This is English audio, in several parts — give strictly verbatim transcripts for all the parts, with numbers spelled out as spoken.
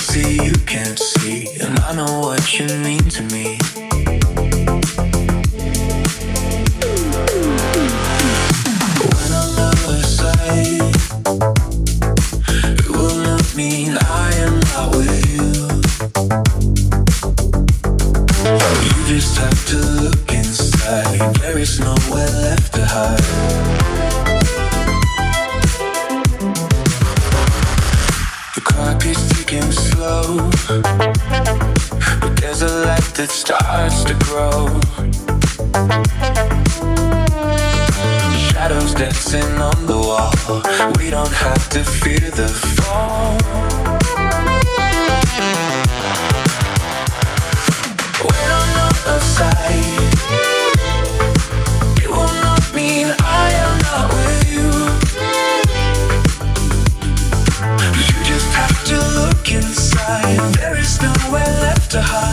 see you can't see, and I know what you mean to me. When I'm other side, it will not mean I am not with you. You just have to look inside, there is nowhere left to hide. The clock is ticking slow, but there's a light that starts to grow. Shadows dancing on the wall, we don't have to fear the fall. When I'm on the side, it will not mean I am not with you. You just have to look inside, there is nowhere left to hide.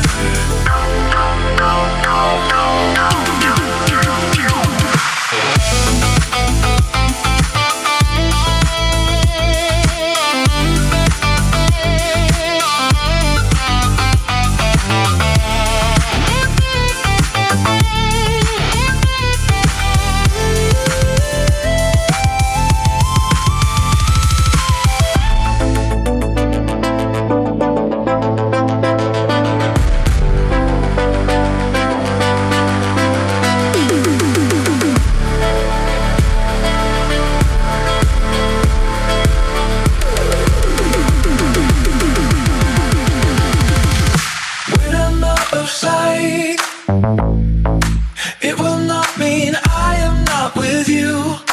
It will not mean I am not with you.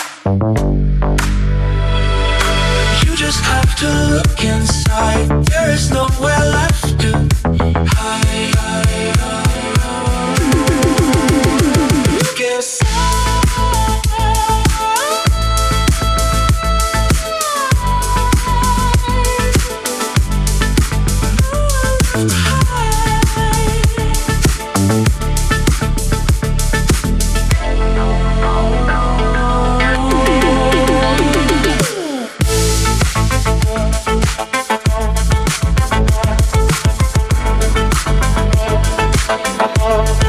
You just have to look inside, there is nowhere left to hide. Look inside. Oh,